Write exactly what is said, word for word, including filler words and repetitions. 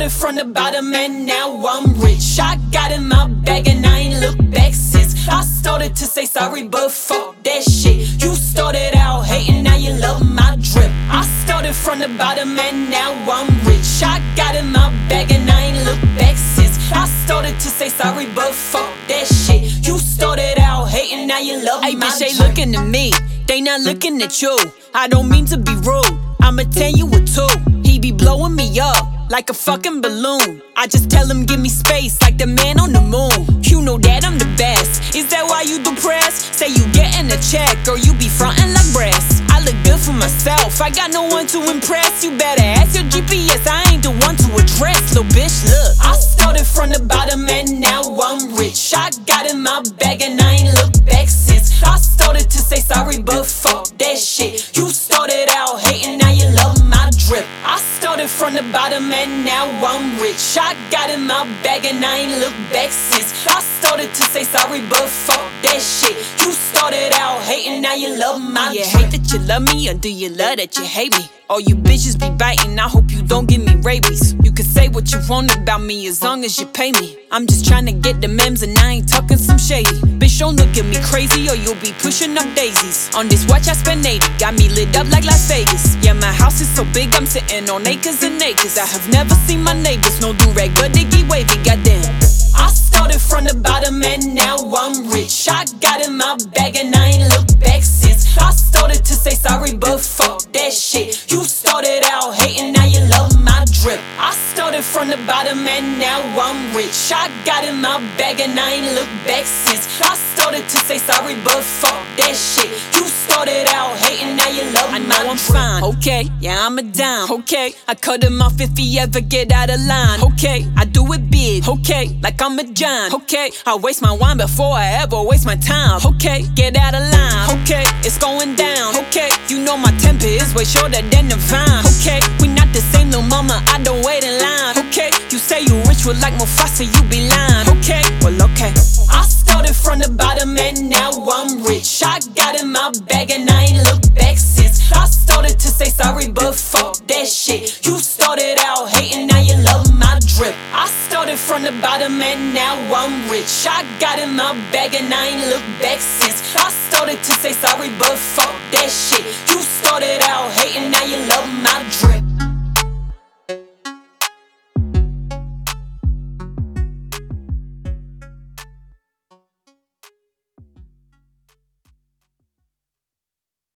started from the bottom and now I'm rich. I got in my bag and I ain't looked back since. I started to say sorry, but fuck that shit. You started out hating, now you love my drip. I started from the bottom and now I'm rich. I got in my bag and I ain't looked back since. I started to say sorry, but fuck that shit. You started out hating, now you love Ay, my bitch, they drip. looking at me, they not looking at you. I don't mean to be rude, I'ma tell you a two. He be blowing me up like a fucking balloon. I just tell him give me space like the man on the moon. You know that I'm the best, is that why you depressed? Say you getting a check or you be frontin' like breasts. I look good for myself, I got no one to impress. You better ask your G P S, I ain't the one to address. Little bitch, look, I started from the bottom and now I'm rich. I got in my bag and I ain't looked back since. I started to say sorry, but fuck that shit. You started out hating, now you love my drip. I started from the bottom and now I'm rich. I got in my bag and I ain't looked back since. I started to say sorry, but fuck that shit. You started out hating, now you love my do you drip. hate that you love me or do you love that you hate me? All you bitches be biting, I hope you don't give me rabies. You can say what you want about me as long as you pay me. I'm just trying to get the memes and I ain't talking some shady. Bitch, don't look at me crazy or you'll be pushing up daisies. On this watch I spend eighty, got me lit up like Las Vegas. Yeah, my house is so big I'm sitting on acres and acres. I have never seen my neighbors, no do-rag but they get wavy, goddamn. I started from the bottom and now I'm rich. I got in my bag and I ain't looked back since. I started to say sorry, but fuck that shit. You started out hating, now you love my drip. I started from the bottom and now I'm rich. I got in my bag and I ain't looked back since. I started to say sorry, but fuck that shit. You started out hating, now you love I my know I'm drip. fine, okay, yeah I'm a dime, okay. I cut him off if he ever get out of line, okay. I do it big, okay, like I'm a giant, okay. I waste my wine before I ever waste my time, okay. Get out of line, okay, it's going down, okay. You know my temper is way shorter than the vine, okay. We not the same, little mama, I don't wait in line, okay. You say you rich, well like Mufasa, you be lying, okay. Well, okay. I started from the bottom and now I'm rich. I got in my bag and I ain't looked back since. I started to say sorry, but fuck that shit. You started out hating, now you love my drip. I started from the bottom and now I'm rich. I got in my bag and I ain't looked back since. I started to say sorry, but fuck that shit. You started out hating, now you love my drip.